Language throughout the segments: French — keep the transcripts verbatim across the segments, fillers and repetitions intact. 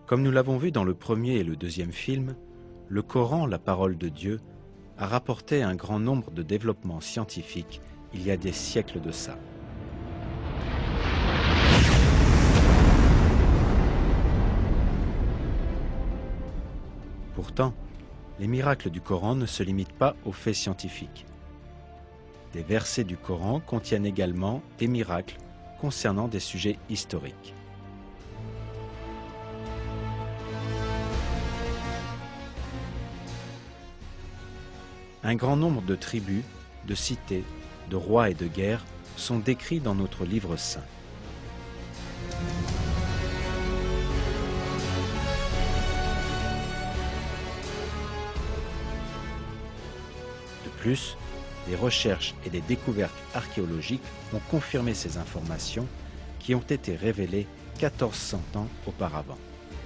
Comme nous l'avons vu dans le premier et le deuxième film, le Coran, la parole de Dieu, a rapporté un grand nombre de développements scientifiques il y a des siècles de ça. Pourtant, les miracles du Coran ne se limitent pas aux faits scientifiques. Des versets du Coran contiennent également des miracles concernant des sujets historiques. Un grand nombre de tribus, de cités, de rois et de guerres sont décrits dans notre livre saint. De plus, des recherches et des découvertes archéologiques ont confirmé ces informations qui ont été révélées quatorze cents ans auparavant.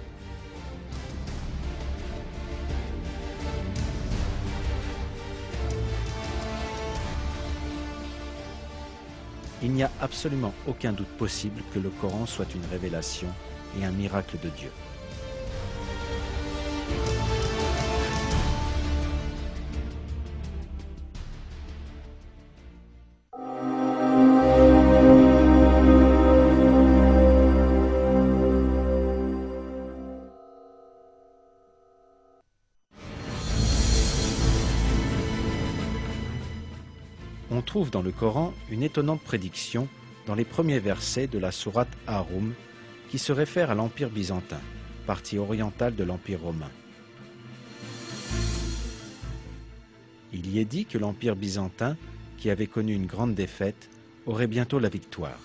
Il n'y a absolument aucun doute possible que le Coran soit une révélation et un miracle de Dieu. On trouve dans le Coran une étonnante prédiction dans les premiers versets de la sourate Ar-Rum qui se réfère à l'Empire byzantin, partie orientale de l'Empire romain. Il y est dit que l'Empire byzantin, qui avait connu une grande défaite, aurait bientôt la victoire.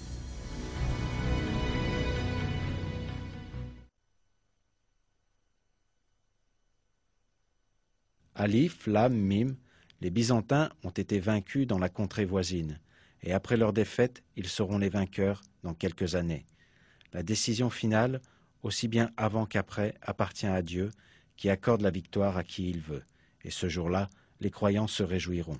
Alif, Lam, Mim, les Byzantins ont été vaincus dans la contrée voisine, et après leur défaite, ils seront les vainqueurs dans quelques années. La décision finale, aussi bien avant qu'après, appartient à Dieu, qui accorde la victoire à qui il veut, et ce jour-là, les croyants se réjouiront.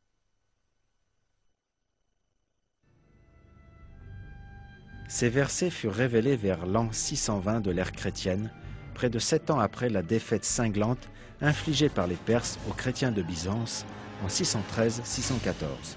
Ces versets furent révélés vers l'an six cent vingt de l'ère chrétienne, près de sept ans après la défaite cinglante infligée par les Perses aux chrétiens de Byzance en six cent treize six cent quatorze.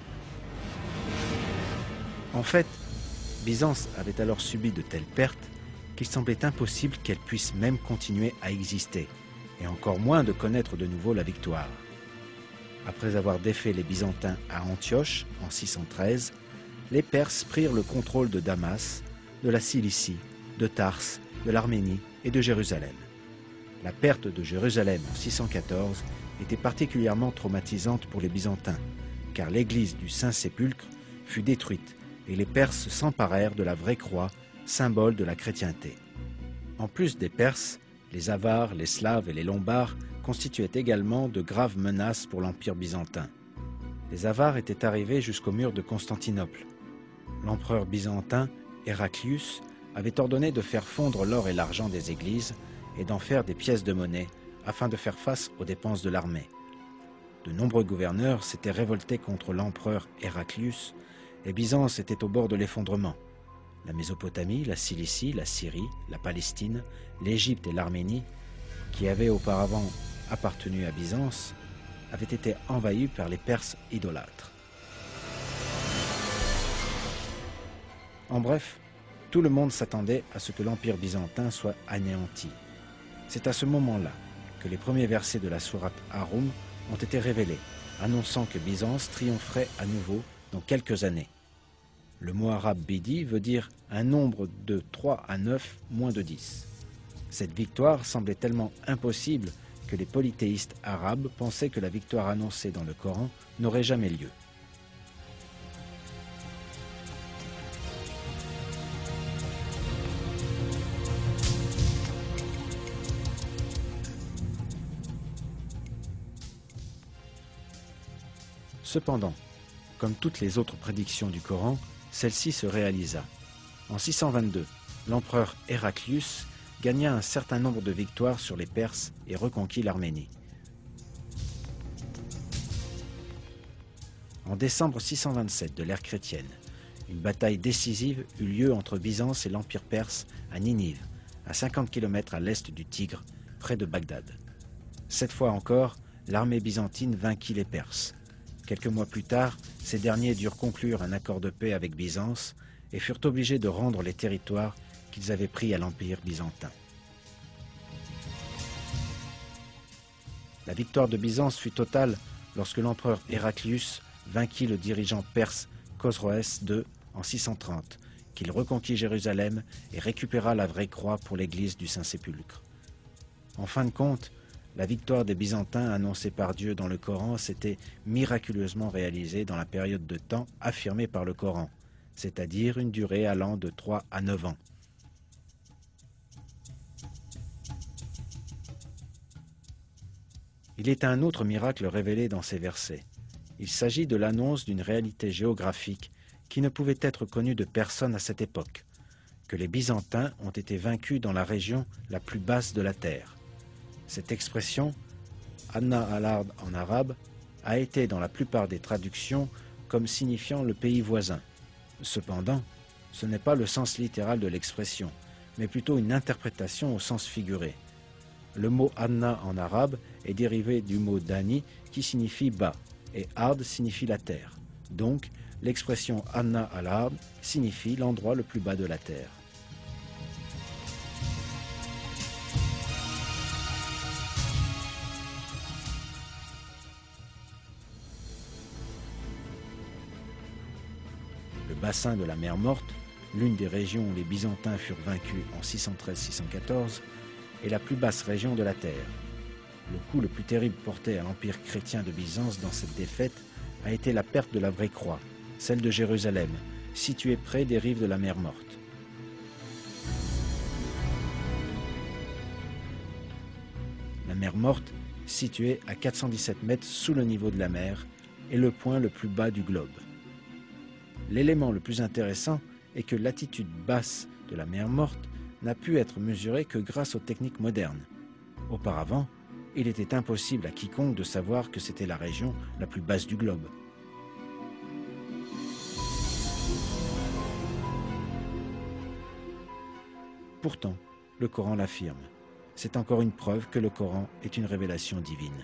En fait, Byzance avait alors subi de telles pertes qu'il semblait impossible qu'elle puisse même continuer à exister, et encore moins de connaître de nouveau la victoire. Après avoir défait les Byzantins à Antioche en six cent treize, les Perses prirent le contrôle de Damas, de la Cilicie, de Tarse, de l'Arménie et de Jérusalem. La perte de Jérusalem en six cent quatorze était particulièrement traumatisante pour les Byzantins, car l'église du Saint-Sépulcre fut détruite et les Perses s'emparèrent de la vraie croix, symbole de la chrétienté. En plus des Perses, les Avars, les Slaves et les Lombards constituaient également de graves menaces pour l'Empire byzantin. Les Avars étaient arrivés jusqu'au mur de Constantinople. L'empereur byzantin, Héraclius, avait ordonné de faire fondre l'or et l'argent des églises et d'en faire des pièces de monnaie afin de faire face aux dépenses de l'armée. De nombreux gouverneurs s'étaient révoltés contre l'empereur Héraclius et Byzance était au bord de l'effondrement. La Mésopotamie, la Cilicie, la Syrie, la Palestine, l'Égypte et l'Arménie, qui avaient auparavant appartenu à Byzance, avaient été envahies par les Perses idolâtres. En bref, tout le monde s'attendait à ce que l'Empire byzantin soit anéanti. C'est à ce moment-là que les premiers versets de la sourate Ar-Rum ont été révélés, annonçant que Byzance triompherait à nouveau dans quelques années. Le mot arabe Bidi veut dire un nombre de trois à neuf moins de dix. Cette victoire semblait tellement impossible que les polythéistes arabes pensaient que la victoire annoncée dans le Coran n'aurait jamais lieu. Cependant, comme toutes les autres prédictions du Coran, celle-ci se réalisa. En six cent vingt-deux, l'empereur Héraclius gagna un certain nombre de victoires sur les Perses et reconquit l'Arménie. En décembre six cent vingt-sept de l'ère chrétienne, une bataille décisive eut lieu entre Byzance et l'Empire perse à Ninive, à cinquante kilomètres à l'est du Tigre, près de Bagdad. Cette fois encore, l'armée byzantine vainquit les Perses. Quelques mois plus tard, ces derniers durent conclure un accord de paix avec Byzance et furent obligés de rendre les territoires qu'ils avaient pris à l'Empire byzantin. La victoire de Byzance fut totale lorsque l'empereur Héraclius vainquit le dirigeant perse Khosroès deux en six cent trente, qu'il reconquit Jérusalem et récupéra la vraie croix pour l'église du Saint-Sépulcre. En fin de compte, la victoire des Byzantins annoncée par Dieu dans le Coran s'était miraculeusement réalisée dans la période de temps affirmée par le Coran, c'est-à-dire une durée allant de trois à neuf ans. Il est un autre miracle révélé dans ces versets. Il s'agit de l'annonce d'une réalité géographique qui ne pouvait être connue de personne à cette époque, que les Byzantins ont été vaincus dans la région la plus basse de la terre. Cette expression, Anna al-Ard en arabe, a été dans la plupart des traductions comme signifiant le pays voisin. Cependant, ce n'est pas le sens littéral de l'expression, mais plutôt une interprétation au sens figuré. Le mot Anna en arabe est dérivé du mot Dani qui signifie bas, et Ard signifie la terre. Donc, l'expression Anna al-Ard signifie l'endroit le plus bas de la terre. Le bassin de la mer Morte, l'une des régions où les Byzantins furent vaincus en six cent treize six cent quatorze, est la plus basse région de la terre. Le coup le plus terrible porté à l'empire chrétien de Byzance dans cette défaite a été la perte de la vraie croix, celle de Jérusalem, située près des rives de la mer Morte. La mer Morte, située à quatre cent dix-sept mètres sous le niveau de la mer, est le point le plus bas du globe. L'élément le plus intéressant est que l'attitude basse de la mer Morte n'a pu être mesurée que grâce aux techniques modernes. Auparavant, il était impossible à quiconque de savoir que c'était la région la plus basse du globe. Pourtant, le Coran l'affirme. C'est encore une preuve que le Coran est une révélation divine.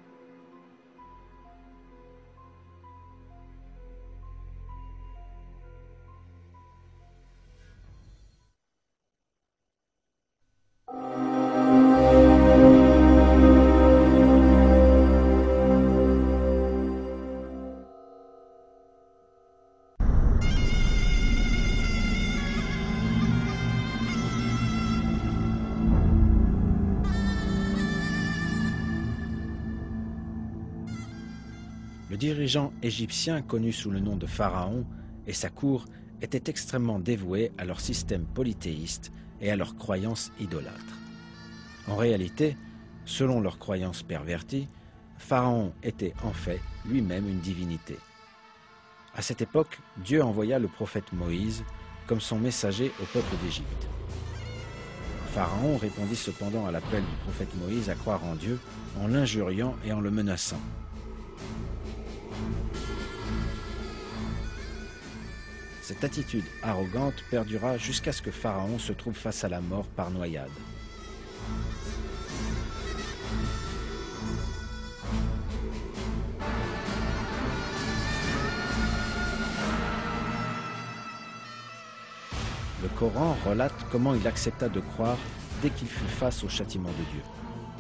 Le dirigeant égyptien connu sous le nom de Pharaon et sa cour étaient extrêmement dévoués à leur système polythéiste et à leurs croyances idolâtres. En réalité, selon leurs croyances perverties, Pharaon était en fait lui-même une divinité. À cette époque, Dieu envoya le prophète Moïse comme son messager au peuple d'Égypte. Pharaon répondit cependant à l'appel du prophète Moïse à croire en Dieu en l'injuriant et en le menaçant. Cette attitude arrogante perdura jusqu'à ce que Pharaon se trouve face à la mort par noyade. Le Coran relate comment il accepta de croire dès qu'il fut face au châtiment de Dieu.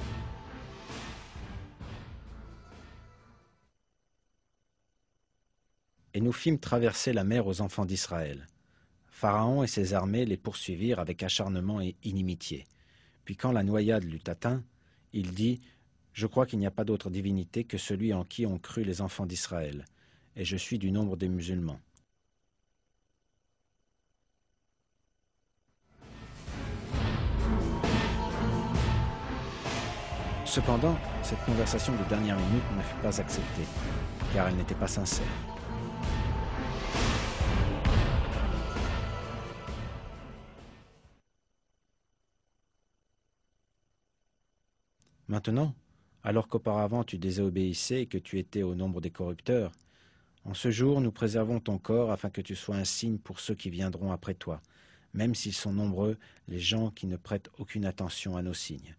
Et nous fîmes traverser la mer aux enfants d'Israël. Pharaon et ses armées les poursuivirent avec acharnement et inimitié. Puis quand la noyade l'eut atteint, il dit « Je crois qu'il n'y a pas d'autre divinité que celui en qui ont cru les enfants d'Israël, et je suis du nombre des musulmans. » Cependant, cette conversation de dernière minute ne fut pas acceptée, car elle n'était pas sincère. Maintenant, alors qu'auparavant tu désobéissais et que tu étais au nombre des corrupteurs, en ce jour nous préservons ton corps afin que tu sois un signe pour ceux qui viendront après toi, même s'ils sont nombreux, les gens qui ne prêtent aucune attention à nos signes.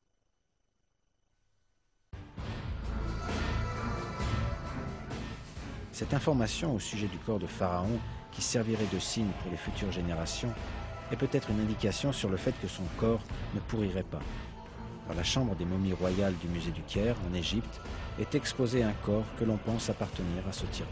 Cette information au sujet du corps de Pharaon, qui servirait de signe pour les futures générations, est peut-être une indication sur le fait que son corps ne pourrirait pas. Dans la chambre des momies royales du musée du Caire, en Égypte, est exposé un corps que l'on pense appartenir à ce tyran.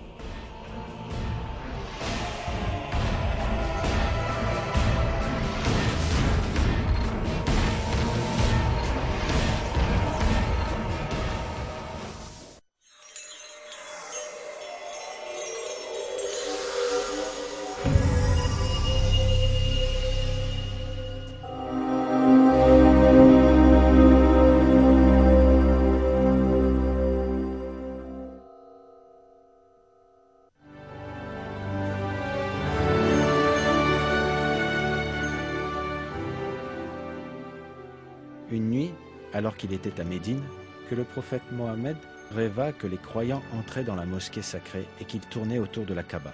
Une nuit, alors qu'il était à Médine, que le prophète Mohammed rêva que les croyants entraient dans la mosquée sacrée et qu'ils tournaient autour de la Kaaba.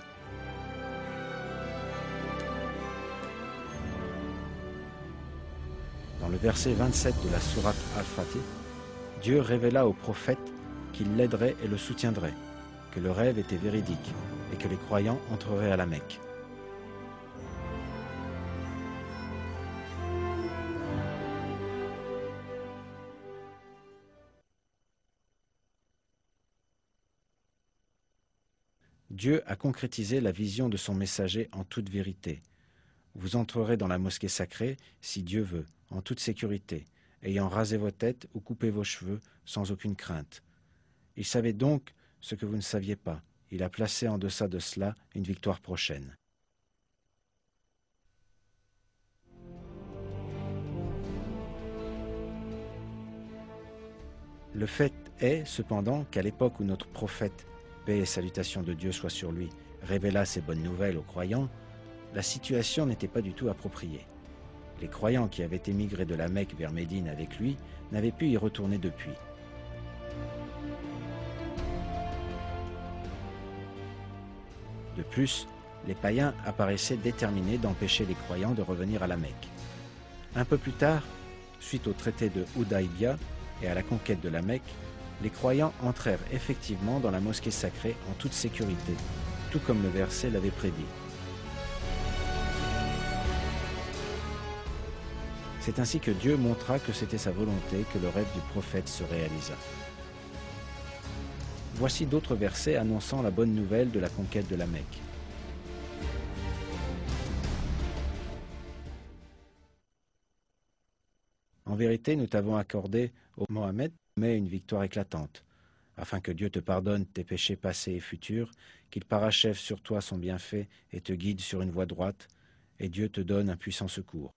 Dans le verset vingt-sept de la sourate Al-Fatih, Dieu révéla au prophète qu'il l'aiderait et le soutiendrait, que le rêve était véridique et que les croyants entreraient à la Mecque. Dieu a concrétisé la vision de son messager en toute vérité. Vous entrerez dans la mosquée sacrée, si Dieu veut, en toute sécurité, ayant rasé vos têtes ou coupé vos cheveux sans aucune crainte. Il savait donc ce que vous ne saviez pas. Il a placé en deçà de cela une victoire prochaine. Le fait est, cependant, qu'à l'époque où notre prophète, paix et salutations de Dieu soient sur lui, révéla ces bonnes nouvelles aux croyants, la situation n'était pas du tout appropriée. Les croyants qui avaient émigré de la Mecque vers Médine avec lui n'avaient pu y retourner depuis. De plus, les païens apparaissaient déterminés d'empêcher les croyants de revenir à la Mecque. Un peu plus tard, suite au traité de Houdaïbia et à la conquête de la Mecque, les croyants entrèrent effectivement dans la mosquée sacrée en toute sécurité, tout comme le verset l'avait prédit. C'est ainsi que Dieu montra que c'était sa volonté que le rêve du prophète se réalisa. Voici d'autres versets annonçant la bonne nouvelle de la conquête de la Mecque. En vérité, nous t'avons accordé, ô Mohammed, mais une victoire éclatante, afin que Dieu te pardonne tes péchés passés et futurs, qu'il parachève sur toi son bienfait et te guide sur une voie droite, et Dieu te donne un puissant secours.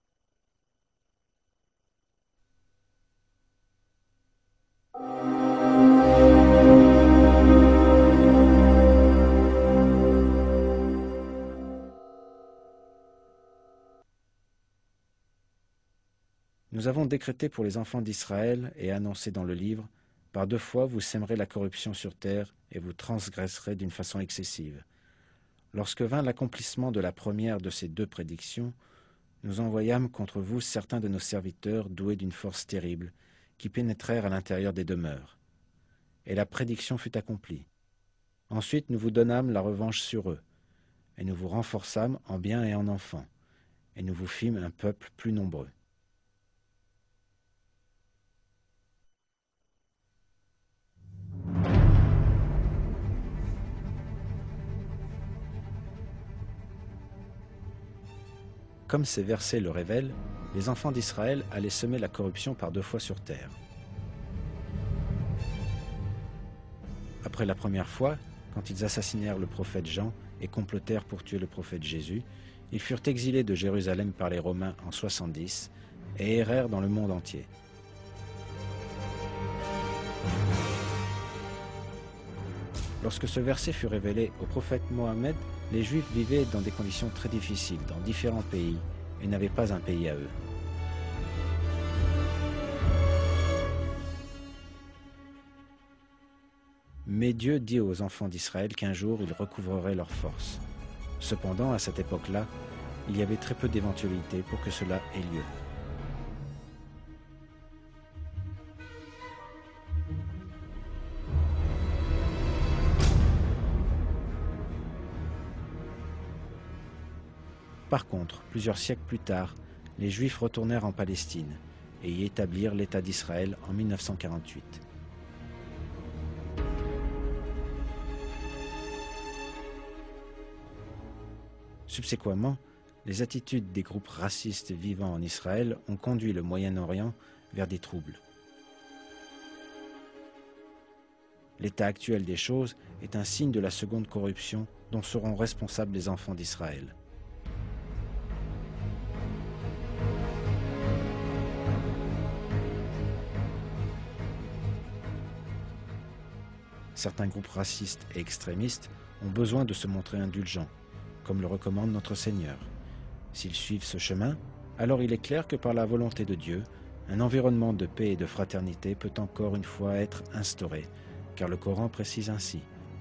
Nous avons décrété pour les enfants d'Israël et annoncé dans le livre, par deux fois vous sèmerez la corruption sur terre et vous transgresserez d'une façon excessive. Lorsque vint l'accomplissement de la première de ces deux prédictions, nous envoyâmes contre vous certains de nos serviteurs doués d'une force terrible, qui pénétrèrent à l'intérieur des demeures. Et la prédiction fut accomplie. Ensuite nous vous donnâmes la revanche sur eux, et nous vous renforçâmes en biens et en enfants, et nous vous fîmes un peuple plus nombreux. Comme ces versets le révèlent, les enfants d'Israël allaient semer la corruption par deux fois sur terre. Après la première fois, quand ils assassinèrent le prophète Jean et complotèrent pour tuer le prophète Jésus, ils furent exilés de Jérusalem par les Romains en soixante-dix et errèrent dans le monde entier. Lorsque ce verset fut révélé au prophète Mohammed, les Juifs vivaient dans des conditions très difficiles dans différents pays et n'avaient pas un pays à eux. Mais Dieu dit aux enfants d'Israël qu'un jour ils recouvreraient leur force. Cependant, à cette époque-là, il y avait très peu d'éventualités pour que cela ait lieu. Par contre, plusieurs siècles plus tard, les Juifs retournèrent en Palestine et y établirent l'État d'Israël en mille neuf cent quarante-huit. Subséquemment, les attitudes des groupes racistes vivant en Israël ont conduit le Moyen-Orient vers des troubles. L'état actuel des choses est un signe de la seconde corruption dont seront responsables les enfants d'Israël. Certains groupes racistes et extrémistes ont besoin de se montrer indulgents, comme le recommande notre Seigneur. S'ils suivent ce chemin, alors il est clair que par la volonté de Dieu, un environnement de paix et de fraternité peut encore une fois être instauré, car le Coran précise ainsi.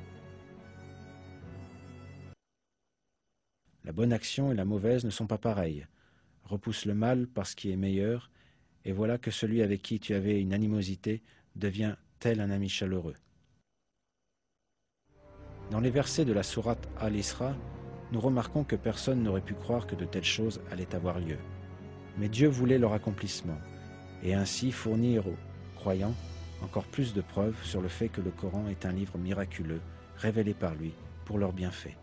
La bonne action et la mauvaise ne sont pas pareilles. Repousse le mal par ce qui est meilleur, et voilà que celui avec qui tu avais une animosité devient tel un ami chaleureux. Dans les versets de la sourate Al-Isra, nous remarquons que personne n'aurait pu croire que de telles choses allaient avoir lieu. Mais Dieu voulait leur accomplissement, et ainsi fournir aux croyants encore plus de preuves sur le fait que le Coran est un livre miraculeux, révélé par lui, pour leur bienfait.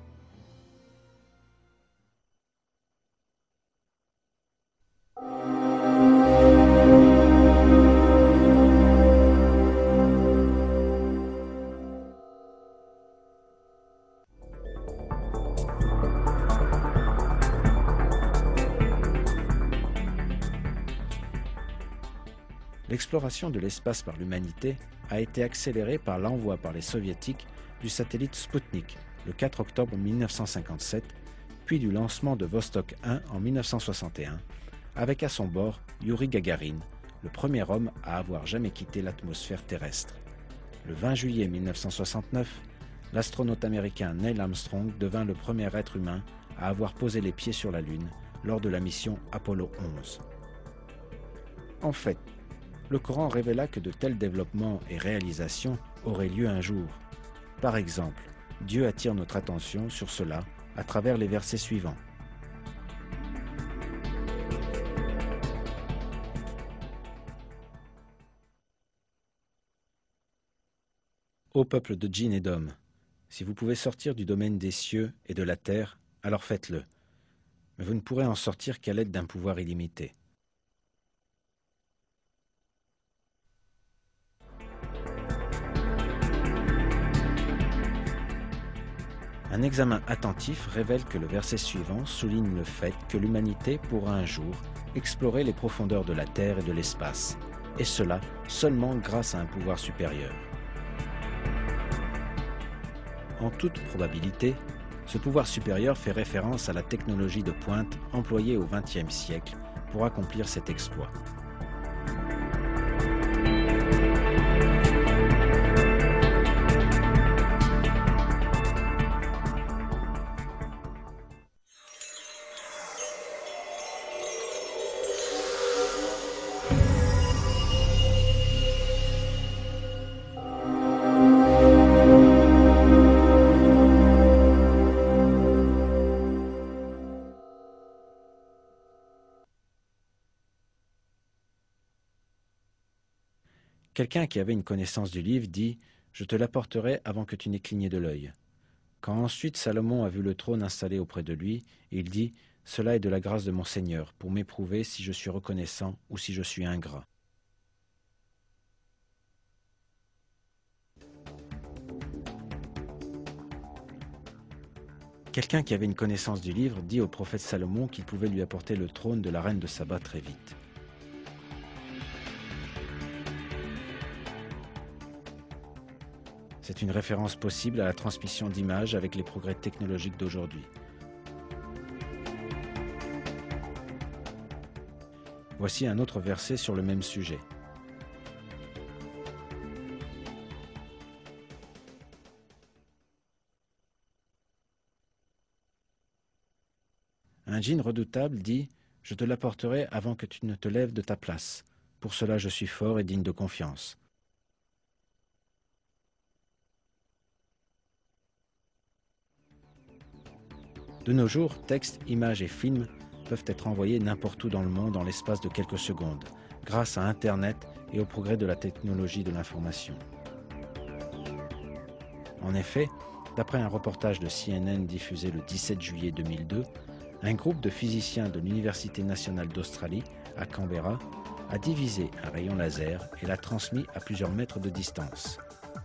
L'exploration de l'espace par l'humanité a été accélérée par l'envoi par les soviétiques du satellite Sputnik le quatre octobre mille neuf cent cinquante-sept, puis du lancement de Vostok un en mille neuf cent soixante et un, avec à son bord Youri Gagarin, le premier homme à avoir jamais quitté l'atmosphère terrestre. Le vingt juillet mille neuf cent soixante-neuf, l'astronaute américain Neil Armstrong devint le premier être humain à avoir posé les pieds sur la Lune lors de la mission Apollo onze. En fait, le Coran révéla que de tels développements et réalisations auraient lieu un jour. Par exemple, Dieu attire notre attention sur cela à travers les versets suivants. Ô peuple de djinns et d'hommes, si vous pouvez sortir du domaine des cieux et de la terre, alors faites-le. Mais vous ne pourrez en sortir qu'à l'aide d'un pouvoir illimité. Un examen attentif révèle que le verset suivant souligne le fait que l'humanité pourra un jour explorer les profondeurs de la Terre et de l'espace, et cela seulement grâce à un pouvoir supérieur. En toute probabilité, ce pouvoir supérieur fait référence à la technologie de pointe employée au vingtième siècle pour accomplir cet exploit. Quelqu'un qui avait une connaissance du livre dit « Je te l'apporterai avant que tu n'aies cligné de l'œil ». Quand ensuite Salomon a vu le trône installé auprès de lui, il dit « Cela est de la grâce de mon Seigneur, pour m'éprouver si je suis reconnaissant ou si je suis ingrat. » Quelqu'un qui avait une connaissance du livre dit au prophète Salomon qu'il pouvait lui apporter le trône de la reine de Saba très vite. C'est une référence possible à la transmission d'images avec les progrès technologiques d'aujourd'hui. Voici un autre verset sur le même sujet. Un djinn redoutable dit « Je te l'apporterai avant que tu ne te lèves de ta place. Pour cela je suis fort et digne de confiance. » De nos jours, textes, images et films peuvent être envoyés n'importe où dans le monde en l'espace de quelques secondes, grâce à Internet et au progrès de la technologie de l'information. En effet, d'après un reportage de C N N diffusé le dix-sept juillet deux mille deux, un groupe de physiciens de l'Université nationale d'Australie, à Canberra, a divisé un rayon laser et l'a transmis à plusieurs mètres de distance.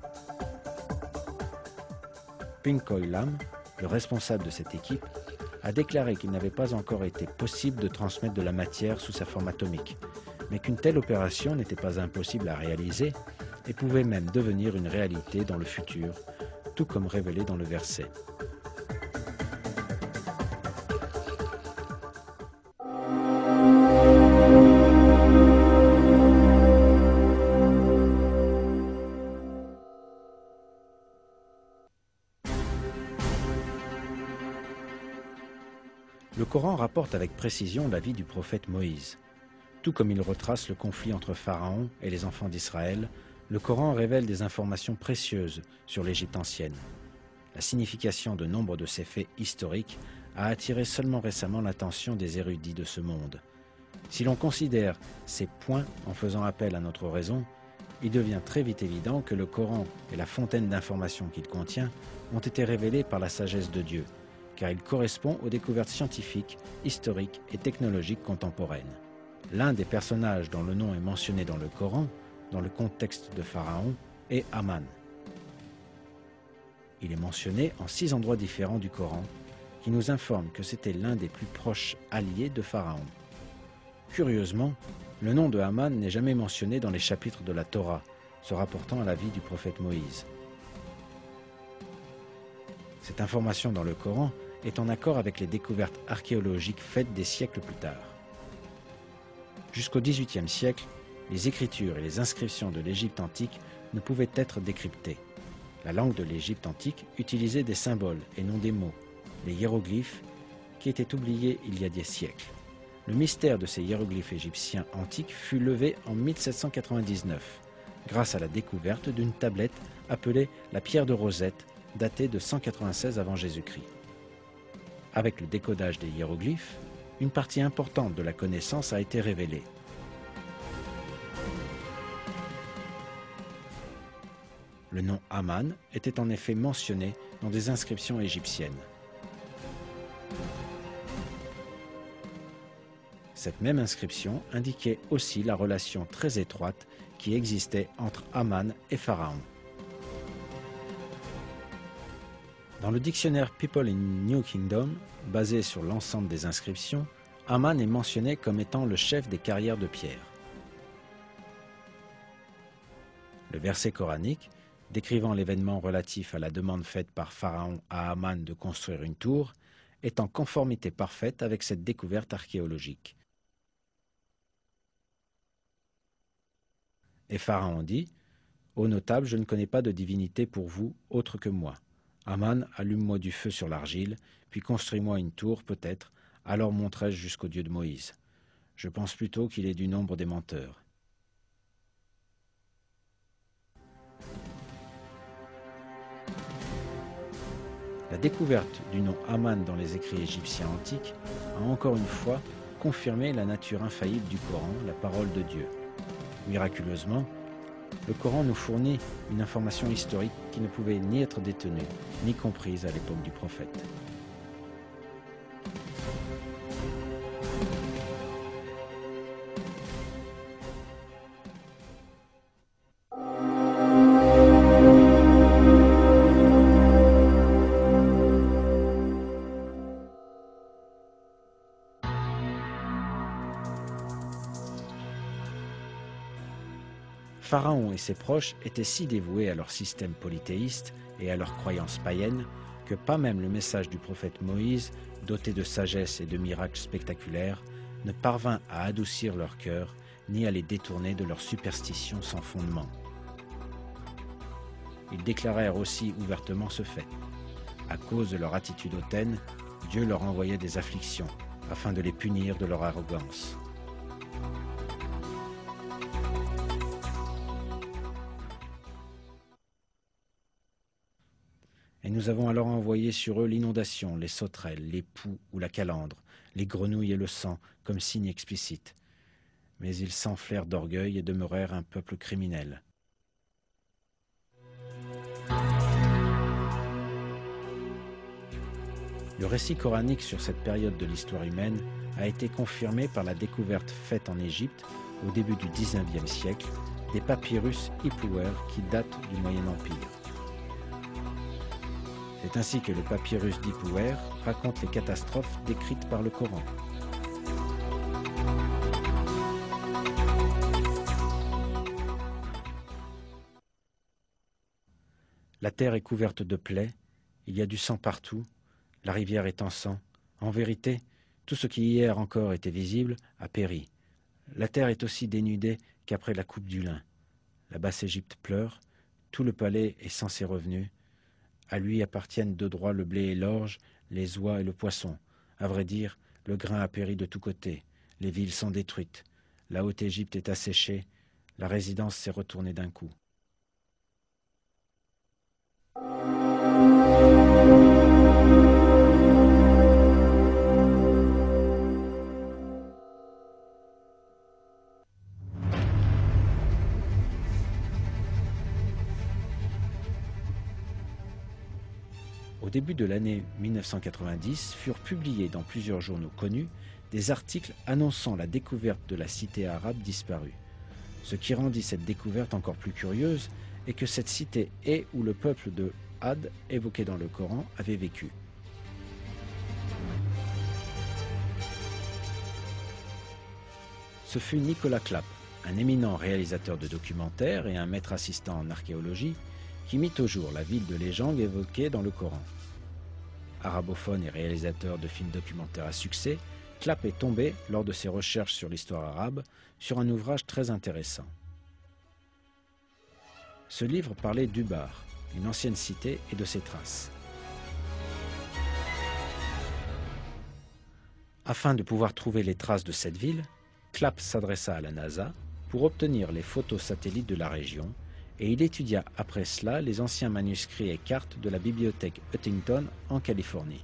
Pinkoy Lam, le responsable de cette équipe, a déclaré qu'il n'avait pas encore été possible de transmettre de la matière sous sa forme atomique, mais qu'une telle opération n'était pas impossible à réaliser et pouvait même devenir une réalité dans le futur, tout comme révélé dans le verset. Le Coran rapporte avec précision la vie du prophète Moïse. Tout comme il retrace le conflit entre Pharaon et les enfants d'Israël, le Coran révèle des informations précieuses sur l'Égypte ancienne. La signification de nombre de ces faits historiques a attiré seulement récemment l'attention des érudits de ce monde. Si l'on considère ces points en faisant appel à notre raison, il devient très vite évident que le Coran et la fontaine d'informations qu'il contient ont été révélés par la sagesse de Dieu, car il correspond aux découvertes scientifiques, historiques et technologiques contemporaines. L'un des personnages dont le nom est mentionné dans le Coran, dans le contexte de Pharaon, est Haman. Il est mentionné en six endroits différents du Coran, qui nous informent que c'était l'un des plus proches alliés de Pharaon. Curieusement, le nom de Haman n'est jamais mentionné dans les chapitres de la Torah, se rapportant à la vie du prophète Moïse. Cette information dans le Coran est en accord avec les découvertes archéologiques faites des siècles plus tard. Jusqu'au dix-huitième siècle, les écritures et les inscriptions de l'Égypte antique ne pouvaient être décryptées. La langue de l'Égypte antique utilisait des symboles et non des mots, les hiéroglyphes, qui étaient oubliés il y a des siècles. Le mystère de ces hiéroglyphes égyptiens antiques fut levé en mille sept cent quatre-vingt-dix-neuf, grâce à la découverte d'une tablette appelée la pierre de Rosette, datée de cent quatre-vingt-seize avant Jésus-Christ. Avec le décodage des hiéroglyphes, une partie importante de la connaissance a été révélée. Le nom Haman était en effet mentionné dans des inscriptions égyptiennes. Cette même inscription indiquait aussi la relation très étroite qui existait entre Haman et Pharaon. Dans le dictionnaire People in New Kingdom, basé sur l'ensemble des inscriptions, Haman est mentionné comme étant le chef des carrières de pierre. Le verset coranique, décrivant l'événement relatif à la demande faite par Pharaon à Haman de construire une tour, est en conformité parfaite avec cette découverte archéologique. Et Pharaon dit « Ô notable, je ne connais pas de divinité pour vous autre que moi. Haman, allume-moi du feu sur l'argile, puis construis-moi une tour, peut-être, alors monterai-je jusqu'au Dieu de Moïse. Je pense plutôt qu'il est du nombre des menteurs. » La découverte du nom Haman dans les écrits égyptiens antiques a encore une fois confirmé la nature infaillible du Coran, la parole de Dieu. Miraculeusement, le Coran nous fournit une information historique qui ne pouvait ni être détenue, ni comprise à l'époque du prophète. Pharaon et ses proches étaient si dévoués à leur système polythéiste et à leurs croyances païennes que pas même le message du prophète Moïse, doté de sagesse et de miracles spectaculaires, ne parvint à adoucir leur cœur ni à les détourner de leurs superstitions sans fondement. Ils déclarèrent aussi ouvertement ce fait. À cause de leur attitude hautaine, Dieu leur envoyait des afflictions, afin de les punir de leur arrogance. Et nous avons alors envoyé sur eux l'inondation, les sauterelles, les poux ou la calandre, les grenouilles et le sang, comme signe explicite. Mais ils s'enflèrent d'orgueil et demeurèrent un peuple criminel. Le récit coranique sur cette période de l'histoire humaine a été confirmé par la découverte faite en Égypte, au début du dix-neuvième siècle, des papyrus Ipuwer qui datent du Moyen Empire. C'est ainsi que le papyrus d'Ipuwer raconte les catastrophes décrites par le Coran. La terre est couverte de plaies, il y a du sang partout, la rivière est en sang. En vérité, tout ce qui hier encore était visible a péri. La terre est aussi dénudée qu'après la coupe du lin. La Basse-Égypte pleure, tout le palais est sans ses revenus. À lui appartiennent de droit le blé et l'orge, les oies et le poisson. À vrai dire, le grain a péri de tous côtés. Les villes sont détruites. La Haute-Égypte est asséchée. La résidence s'est retournée d'un coup. Au début de l'année mille neuf cent quatre-vingt-dix, furent publiés dans plusieurs journaux connus des articles annonçant la découverte de la cité arabe disparue. Ce qui rendit cette découverte encore plus curieuse est que cette cité est où le peuple de Had, évoqué dans le Coran, avait vécu. Ce fut Nicolas Clapp, un éminent réalisateur de documentaires et un maître assistant en archéologie, qui mit au jour la ville de légende évoquée dans le Coran. Arabophone et réalisateur de films documentaires à succès, Clapp est tombé, lors de ses recherches sur l'histoire arabe, sur un ouvrage très intéressant. Ce livre parlait d'Ubar, une ancienne cité, et de ses traces. Afin de pouvoir trouver les traces de cette ville, Clapp s'adressa à la NASA pour obtenir les photos satellites de la région, et il étudia après cela les anciens manuscrits et cartes de la bibliothèque Huntington en Californie.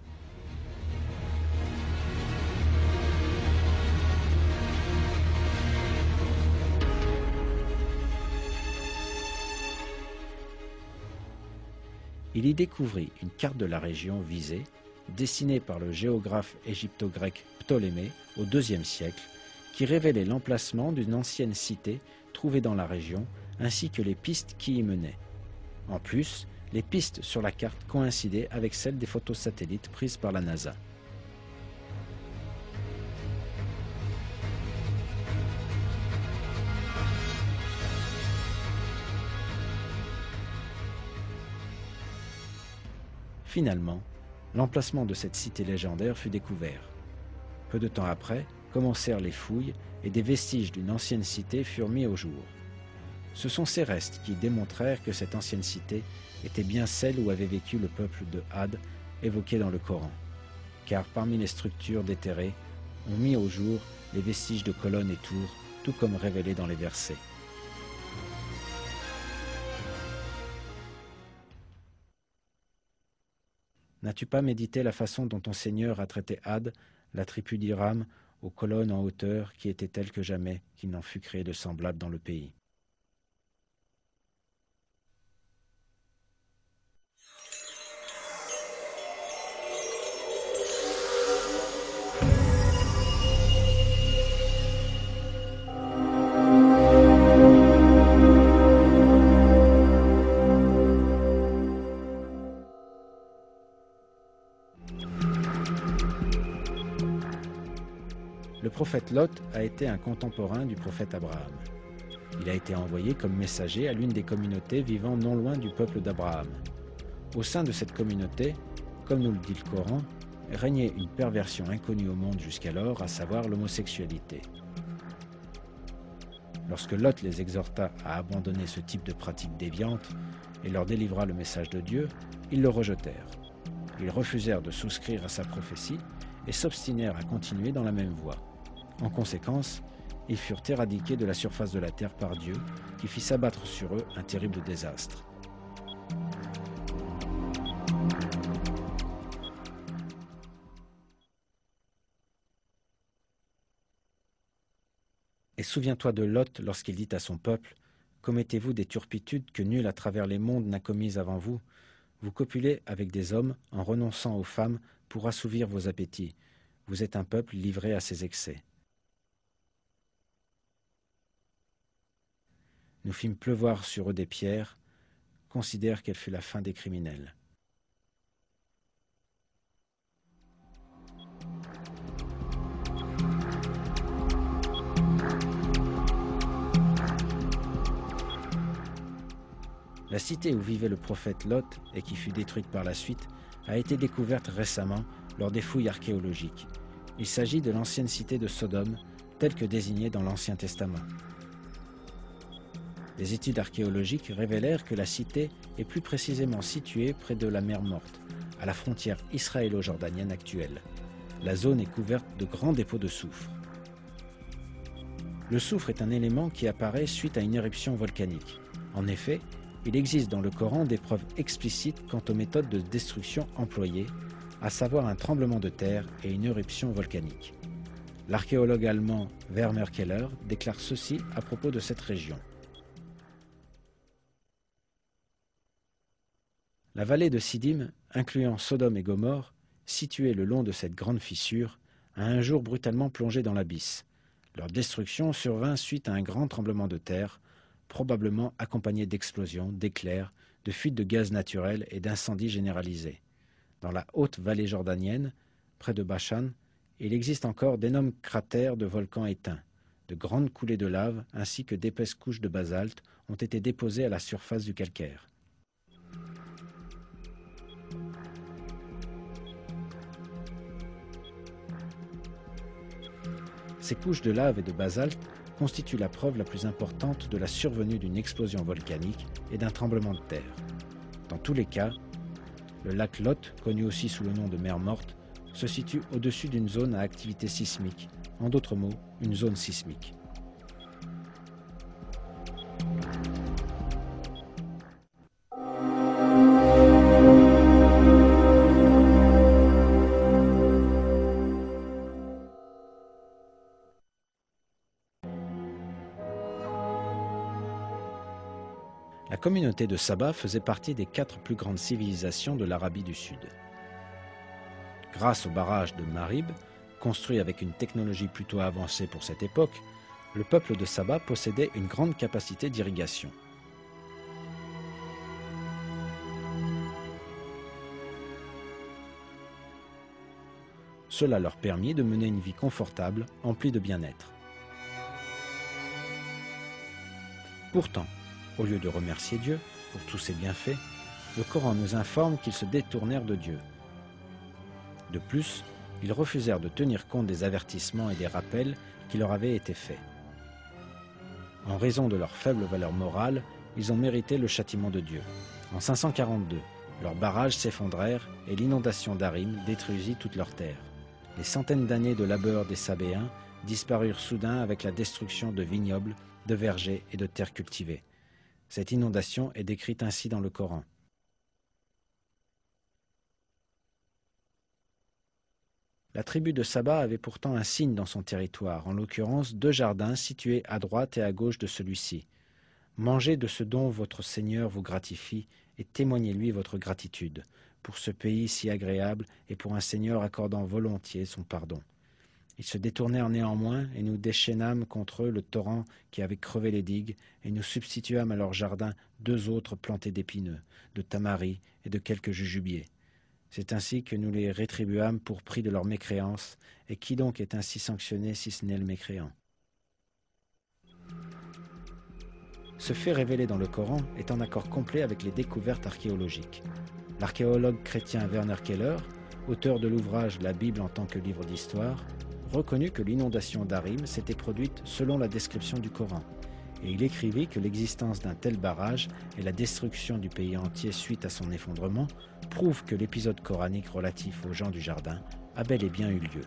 Il y découvrit une carte de la région visée, dessinée par le géographe égypto-grec Ptolémée au deuxième siècle, qui révélait l'emplacement d'une ancienne cité trouvée dans la région, ainsi que les pistes qui y menaient. En plus, les pistes sur la carte coïncidaient avec celles des photos satellites prises par la NASA. Finalement, l'emplacement de cette cité légendaire fut découvert. Peu de temps après, commencèrent les fouilles et des vestiges d'une ancienne cité furent mis au jour. Ce sont ces restes qui démontrèrent que cette ancienne cité était bien celle où avait vécu le peuple de Had évoqué dans le Coran, car parmi les structures déterrées, on mit au jour les vestiges de colonnes et tours, tout comme révélé dans les versets. N'as-tu pas médité la façon dont ton Seigneur a traité Had, la tribu d'Iram, aux colonnes en hauteur qui étaient telles que jamais qu'il n'en fut créé de semblable dans le pays? Le prophète Lot a été un contemporain du prophète Abraham. Il a été envoyé comme messager à l'une des communautés vivant non loin du peuple d'Abraham. Au sein de cette communauté, comme nous le dit le Coran, régnait une perversion inconnue au monde jusqu'alors, à savoir l'homosexualité. Lorsque Lot les exhorta à abandonner ce type de pratique déviante et leur délivra le message de Dieu, ils le rejetèrent. Ils refusèrent de souscrire à sa prophétie et s'obstinèrent à continuer dans la même voie. En conséquence, ils furent éradiqués de la surface de la terre par Dieu, qui fit s'abattre sur eux un terrible désastre. Et souviens-toi de Lot lorsqu'il dit à son peuple : « Commettez-vous des turpitudes que nul à travers les mondes n'a commises avant vous ? Vous copulez avec des hommes en renonçant aux femmes pour assouvir vos appétits. Vous êtes un peuple livré à ses excès. » Nous fîmes pleuvoir sur eux des pierres. Considère quelle fut la fin des criminels. La cité où vivait le prophète Lot et qui fut détruite par la suite a été découverte récemment lors des fouilles archéologiques. Il s'agit de l'ancienne cité de Sodome, telle que désignée dans l'Ancien Testament. Les études archéologiques révélèrent que la cité est plus précisément située près de la mer Morte, à la frontière israélo-jordanienne actuelle. La zone est couverte de grands dépôts de soufre. Le soufre est un élément qui apparaît suite à une éruption volcanique. En effet, il existe dans le Coran des preuves explicites quant aux méthodes de destruction employées, à savoir un tremblement de terre et une éruption volcanique. L'archéologue allemand Werner Keller déclare ceci à propos de cette région. La vallée de Siddim, incluant Sodome et Gomorrhe, située le long de cette grande fissure, a un jour brutalement plongé dans l'abysse. Leur destruction survint suite à un grand tremblement de terre, probablement accompagné d'explosions, d'éclairs, de fuites de gaz naturel et d'incendies généralisés. Dans la haute vallée jordanienne, près de Bashan, il existe encore d'énormes cratères de volcans éteints. De grandes coulées de lave ainsi que d'épaisses couches de basalte ont été déposées à la surface du calcaire. Ces couches de lave et de basalte constituent la preuve la plus importante de la survenue d'une explosion volcanique et d'un tremblement de terre. Dans tous les cas, le lac Lot, connu aussi sous le nom de mer Morte, se situe au-dessus d'une zone à activité sismique, en d'autres mots, une zone sismique. La communauté de Saba faisait partie des quatre plus grandes civilisations de l'Arabie du Sud. Grâce au barrage de Marib, construit avec une technologie plutôt avancée pour cette époque, le peuple de Saba possédait une grande capacité d'irrigation. Cela leur permit de mener une vie confortable, emplie de bien-être. Pourtant, au lieu de remercier Dieu pour tous ses bienfaits, le Coran nous informe qu'ils se détournèrent de Dieu. De plus, ils refusèrent de tenir compte des avertissements et des rappels qui leur avaient été faits. En raison de leur faible valeur morale, ils ont mérité le châtiment de Dieu. En cinq cent quarante-deux, leurs barrages s'effondrèrent et l'inondation d'Arim détruisit toute leur terre. Les centaines d'années de labeur des Sabéens disparurent soudain avec la destruction de vignobles, de vergers et de terres cultivées. Cette inondation est décrite ainsi dans le Coran. La tribu de Saba avait pourtant un signe dans son territoire, en l'occurrence deux jardins situés à droite et à gauche de celui-ci. Mangez de ce dont votre Seigneur vous gratifie et témoignez-lui votre gratitude pour ce pays si agréable et pour un Seigneur accordant volontiers son pardon. Ils se détournèrent néanmoins et nous déchaînâmes contre eux le torrent qui avait crevé les digues et nous substituâmes à leur jardin deux autres plantés d'épineux, de tamaris et de quelques jujubiers. C'est ainsi que nous les rétribuâmes pour prix de leur mécréance, et qui donc est ainsi sanctionné si ce n'est le mécréant? Ce fait révélé dans le Coran est en accord complet avec les découvertes archéologiques. L'archéologue chrétien Werner Keller, auteur de l'ouvrage La Bible en tant que livre d'histoire, reconnut que l'inondation d'Arim s'était produite selon la description du Coran, et il écrivit que l'existence d'un tel barrage et la destruction du pays entier suite à son effondrement prouvent que l'épisode coranique relatif aux gens du jardin a bel et bien eu lieu.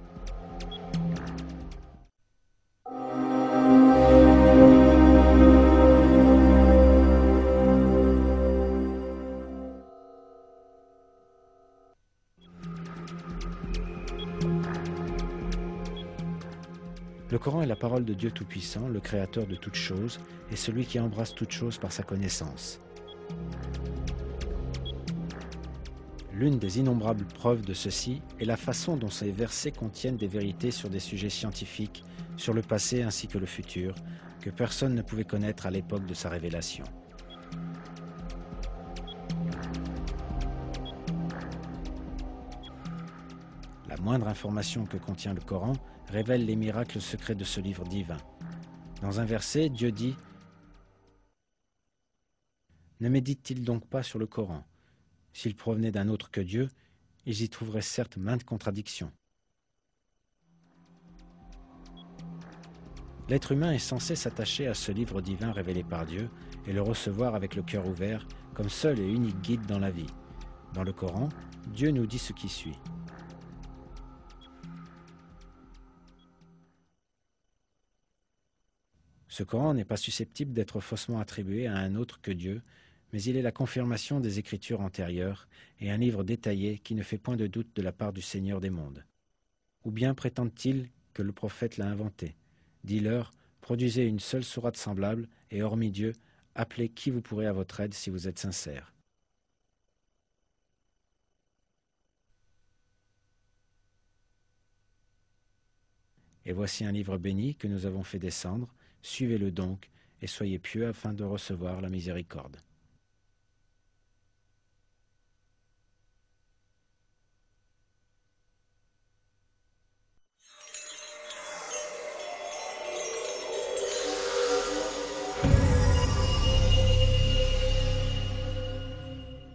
Le Coran est la parole de Dieu Tout-Puissant, le Créateur de toutes choses, et celui qui embrasse toutes choses par sa connaissance. L'une des innombrables preuves de ceci est la façon dont ces versets contiennent des vérités sur des sujets scientifiques, sur le passé ainsi que le futur, que personne ne pouvait connaître à l'époque de sa révélation. La moindre information que contient le Coran révèle les miracles secrets de ce livre divin. Dans un verset, Dieu dit « Ne méditent-ils donc pas sur le Coran? S'il provenait d'un autre que Dieu, ils y trouveraient certes maintes contradictions. » L'être humain est censé s'attacher à ce livre divin révélé par Dieu et le recevoir avec le cœur ouvert comme seul et unique guide dans la vie. Dans le Coran, Dieu nous dit ce qui suit. Ce Coran n'est pas susceptible d'être faussement attribué à un autre que Dieu, mais il est la confirmation des écritures antérieures et un livre détaillé qui ne fait point de doute de la part du Seigneur des mondes. Ou bien prétendent-ils que le prophète l'a inventé? Dis-leur, produisez une seule sourate semblable, et hormis Dieu, appelez qui vous pourrez à votre aide si vous êtes sincères. Et voici un livre béni que nous avons fait descendre, suivez-le donc, et soyez pieux afin de recevoir la miséricorde.